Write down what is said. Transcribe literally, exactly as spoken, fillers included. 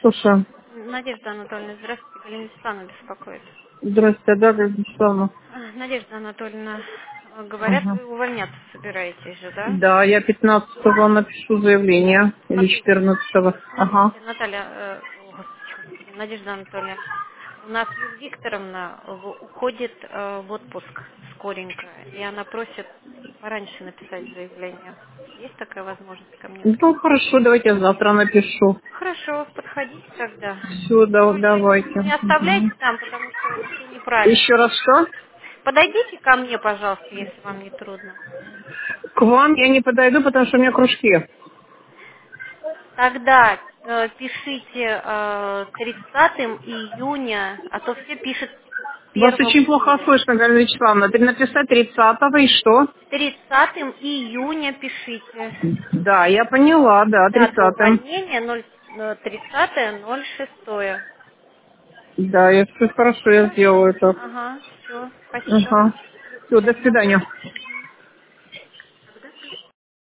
слушаю. Надежда Анатольевна, здравствуйте, Галина Вячеславовна беспокоит. Здравствуйте, да, Галина Вячеславовна. А, Надежда Анатольевна, э, говорят, Ага. вы увольняться собираетесь же, да? Да, я пятнадцатого напишу заявление. Или Смотрите, четырнадцатого. Ага. смотрите, Наталья, э, о, господи, господи, Надежда Анатольевна, у нас Юлия Викторовна в- уходит э, в отпуск скоренько, и она просит пораньше написать заявление. Есть такая возможность ко мне Ну, прийти? хорошо, давайте я завтра напишу. Хорошо, подходите тогда. Все, да, Только давайте. не Мгм. оставляйте там, потому что это все Еще неправильно. раз что? Подойдите ко мне, пожалуйста, если вам не трудно. К вам я не подойду, потому что у меня кружки. Тогда э, пишите э, тридцатого июня, а то все пишут Вас первого очень плохо июля. слышно, Галина Вячеславовна. Ты написать тридцатого и что? тридцатого июня пишите. Да, я поняла, да, Дата тридцатым. увольнения ноль, э, тридцатое ноль шестое. Да, я все хорошо, я Хорошо. сделаю это. Ага, все. Спасибо. Ага. Все, до Ага. свидания.